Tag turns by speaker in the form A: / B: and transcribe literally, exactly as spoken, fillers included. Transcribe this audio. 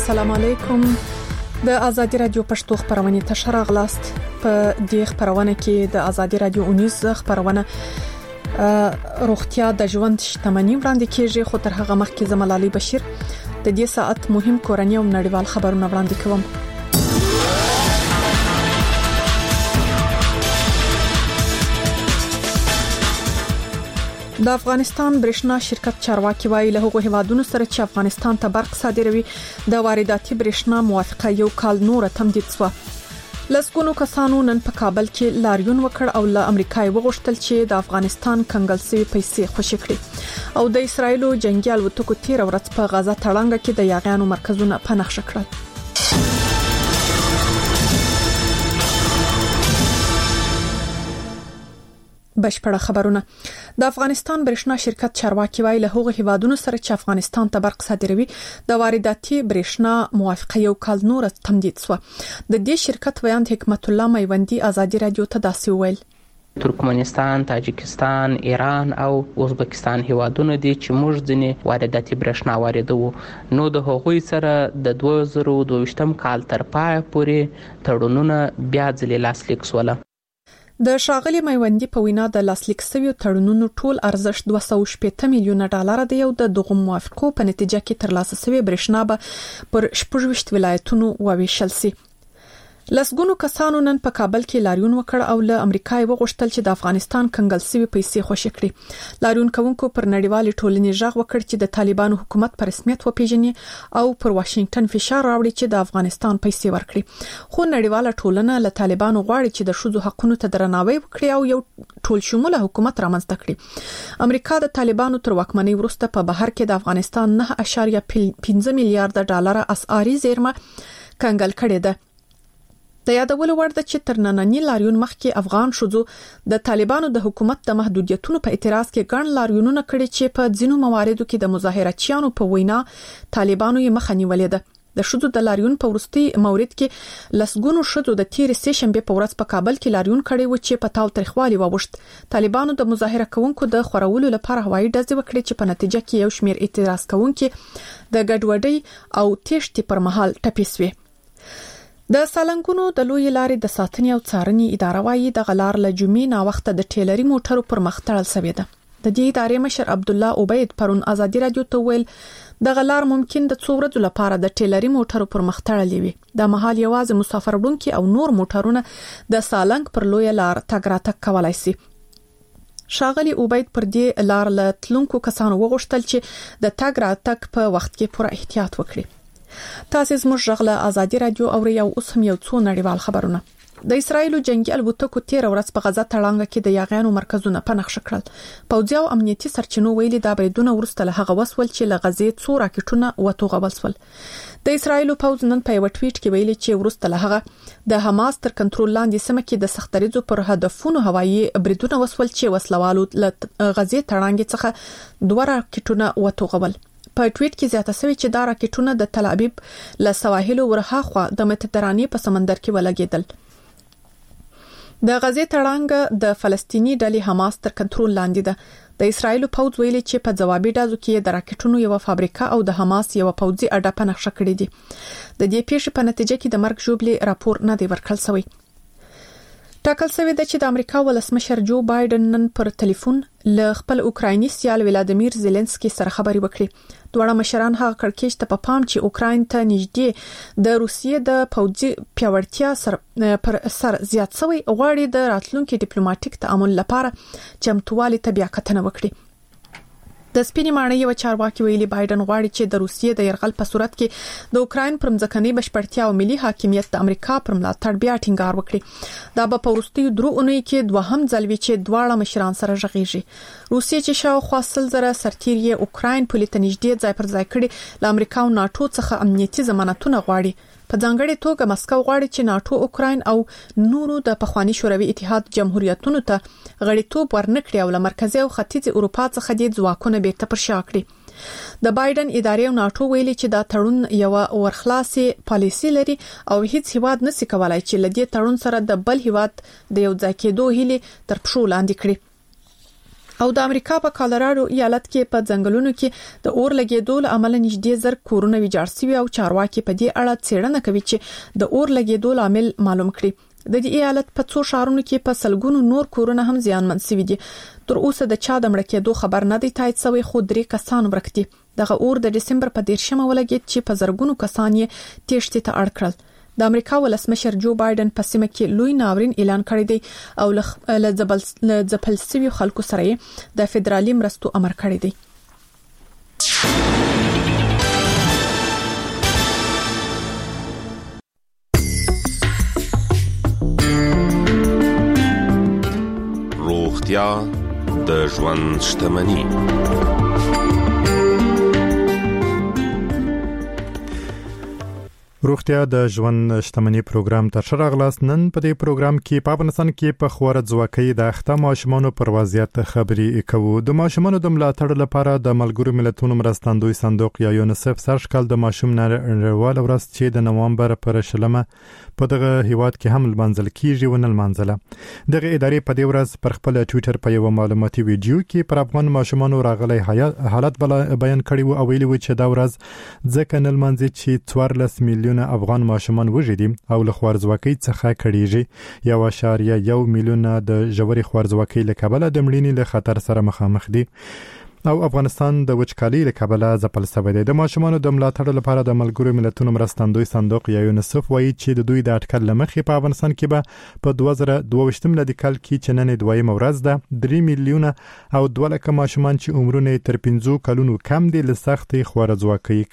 A: السلام علیکم. د آزادی رادیو پښتو خبرونه تشر غلاست. په دې خبرونه کې د آزادی رادیو اونیز خبرونه روغتیا د ژوند شتمنۍ وړاندې کیږي، خو تر هغه مخکې زملالي بشیر د دې ساعت مهم کورنۍ او نړیوال خبرونه وړاندې کوم. د افغانستان برېښنا شرکت چارواکي وایي له هغو هیوادونو سره چې افغانستان ته برق صادروي د وارداتي برېښنا موافقه یو کال نور تمدید شو. لسګونو کسانو نن په کابل کې لاریون وکړ او له امریکای وغوښتل چې د افغانستان کنګل شوی پیسې خوشي کړي او د اسرایلو جنگي الوتکو تیر ورځ په غزا تړانګه کې د یاغیانو مرکزونه په نښه کړل. بشپړه خبرونه. د افغانستان برېښنا شرکت چارواکي وایي له هغو هیوادونو سره چې افغانستان ته برق صادروي د وارداتي برېښنا موافقه یو کال نور تمدید شو. د دې شرکت ویاند حکمت الله میوندی آزادی رادیو ته داسې وویل:
B: ترکمنستان، تاجکستان، ایران او ازبکستان هیوادونه دي چې موږ ځینې وارداتي برېښنا واردوو، نو د هغوی سره د دوه زره دوه کال تر پای پورې تړونونه بیا ځلې لاسلیک شول.
A: د شاغلي میوندی په وینا د لاسلیک شویو تړونونو ټول ارزښت دوه سوه شپږ میلیونه ډالر دی او د دغه موافقو په نتیجه کې ترلاسه شوی برېښنا به پر شپږ ولایتونو وویشل شي. لسګونو کسانو نن په کابل کې لاریون وکړ او له امریکای وغوښتل چې د افغانستان کنګل شوی پیسې خوشي کړي. لاریون کوونکو پر نړیوال ټولنې ژغ وکړ چې د طالبانو حکومت پر رسمیت وپیژني او پر واشنگټن فشار راوړي چې د افغانستان پیسې ورکړي. خو نړیواله ټولنه له طالبانو غواړي چې د ښځو حقوقو ته درناوی وکړي او یو ټول شموله حکومت رامنځته کړي. امریکا د طالبانو تر واکمنۍ وروسته په بهر کې د افغانستان نه اشاریه پنځه میلیارډ ډالر اسعاري زیرمه کنګل کړې ده. د یادولو وړ ده چې تر نننی لاریون مخکې افغان شوزو د طالبانو د حکومت د محدودیتونو په اعتراض کې ګڼ لاریونونه کړي چې په ځینو مواردو کې د مظاهراتچیانو په وینا طالبانو یې مخه نیولې ده. د شوزو د لاریون په وروستي مورید کې لسګونو شوزو د تیر سه شنبه په ورځ په کابل کې لاریون کړي و چې په تاو تاریخوالي وغوښت. طالبانو د مظاهره کوونکو د خورولو لپاره هوایي ډزې وکړي چې په نتیجه کې یو شمېر اعتراض کوونکي د ګډوډۍ او تېښتې پر مهال ټپي شوي. د سالنګونو د لوی لارې د ساتنې او څارنې اداره وايي د غلار له جمعې نا وخت د ټیلري موټرو پر مخ تړل شوی ده. د دې ادارې مشر عبد الله عبید پرون آزادی رادیو ته ویل د غلار ممکن د څو ورځې لپاره د ټیلري موټرو پر مخ تړلې وي. د مهال یوازې مسافر وړونکي او نور موټرونه د سالنګ پر لوی لار تګ راتګ کولای شي. شاغلي عبید پر دې لار له تلونکو کسانو وغوښتل چې د تګ راتګ په وخت کې پوره احتیاط وکړي. تاسو زموږ غږله آزادی رادیو اوري او اوس هم یو څو نړیوال خبرونه. د اسرایلو جنگي الوتکو تیر ورځ په غزا تړانګه کې د یاغیانو مرکزونه په نښه کړل. پوځي او امنیتي سرچینو ویلي دا بریدونه ورسته له هغه وسول چې له غزې څو راکټونه وټوغول شول. د اسرایلو پوځ نن په یو ټویټ کې ویلي چې ورسته له هغه د حماس تر کنټرول لاندې سیمه کې د سختریزو پر هدفونو هوایي بریدونه وسول چې وسلوالو له غزې تړانګې څخه دوه راکټونه وټوغول. په ټویټ کې زیاته شوی چې دا راکټونه د تل ابیب له سواحلو ورهاخوا د مدیترانې په سمندر کې ولګېدل. د غزې تړانګه د فلسطینی ډلې حماس تر کنټرول لاندې ده. د اسرایلو پوځ ویلي چې په ځوابي ډازو کې د راکټونو یو فابریکه او د حماس یو پوځي اډه په نښه کړې دي. د دې پیښې په نتیجه کې د مرګ ژوبلې راپور نه دی ورکړل شوی. ټاکل شوی ده چې د امریکا ولسمشر جو بایدن نن پر ټلیفون له خپل اوکرایني سیال ولادیمیر زيلنسکي سره خبري وکړي. دوه مشران هغه کړکېچ ته په پام چې اوکراین ته نږدې د روسیې د پوځي پیاوړتیا سره پر سر زیات شوی غواړي د راتلونکو ډیپلوماټیک تعامل لپاره چمتووالي ته بیا کتنه وکړي. د سپینې ماڼۍ یو چارواکي ویلي بایدن غواړي چې د روسیې د يرغل په صورت کې د اوکراین پر ځمکني بشپړتیا او ملي حاکمیت د امریکا پر ملاتړ بیا ټینګار وکړي. دا به په وروستیو درو اونۍ کې دوهم ځل وي چې دواړه مشران سره ژغېږي. روسیې چې شاوخوا سل زره سرتیر یې اوکراین په لټه نږدې ځای پر ځای کړي له امریکا او ناتو څخه امنیتي ضمانتونه غواړي. په ځانګړي توګه مسکو غواړي چې ناتو اوکراین او نورو د پخوانی شوروي اتحاد جمهوریتونو ته غړیتوب ورنکړي او له مرکزي او ختیځ اروپا څخه د ځواکونو بیرته پر شا کړي. د بایدن ادارې او ناتو ویلي چې دا تړون یو ورخلاصي پالیسي لري او هیڅ هیواد نشي کولای چې لدې تړون سره د بل هیواد د یو ځای کېدو هیله تر پښو لاندې کړي. او د امریکا په کالراډو ایالت کې په ځنګلونو کې د اور لګیدو له امله نږدې زر کورونه ویجاړ شوي او چارواکي په دې اړه څېړنه کوي چې د اور لګیدو عامل معلوم کړي. د دې ایالت په څو شهرونو کې په سلګونو نور کورونه هم زیانمن شوي دي. تر اوسه د چا د مړ کېدو خبر نه دی تایید شوی، خو درې کسان ورک دي. دغه اور د دسمبر په دیرشمه ولګید چې په زرګونو کسان یې تېښتې ته اړ کړل. د امریکا ولسمشر جو بایدن په سیمه کې لوی ناورین اعلان کړی دی او له ځپل شوي خلکو سره د فدرالي مرستو امر کړی دی.
C: روغتیا د ژوند شتمني.
D: روغتیا د ژوند شتمني پروګرام ته شراغلاس. نن په دې پروګرام کې په افغانستان کې په خوره ځواکۍ د اخته ماشومانو پر وضعیت خبرې کوو. د ماشومانو د ملاتړ لپاره د ملګرو ملتونو مرستندوی صندوق یا یونیسف سر کال د ماشوم نړیوال ورځ چې د نوامبر پر شلمه په دغه هیواد کې هم لمانځل کیږي ونه لمانځله. دغه ادارې په دې ورځ پر خپل ټوئیټر په یو معلوماتي ویډیو کې پر افغان ماشومانو راغلي حالت بیان کړی و او ویلي و چې دا ورځ ځکه نه لمانځي چې څوارلس میلیون افغان ماشومان وژدي او له خوارځواکۍ څخه کړيږي. یو اشاریه یو میلیون د ژورې خوارځواکۍ له کبله د مړینې له خطر سره مخامخ دي او افغانستان د وچکالۍ له کبله ځپل شوی دی. د ماشومانو د ملاتړ لپاره د ملګرو ملتونو مرستندوی صندوق یا یونیسف وایي چې د دوی د اټکل لمخې په افغانستان کې به په دوه زره دوه ویشت میلادي کال کې چې نن دویمه ورځ ده درې میلیونه او دوه لکه ماشومان چې عمرونه تر پنځو کلونو کم دي له سختې خوارځواکۍ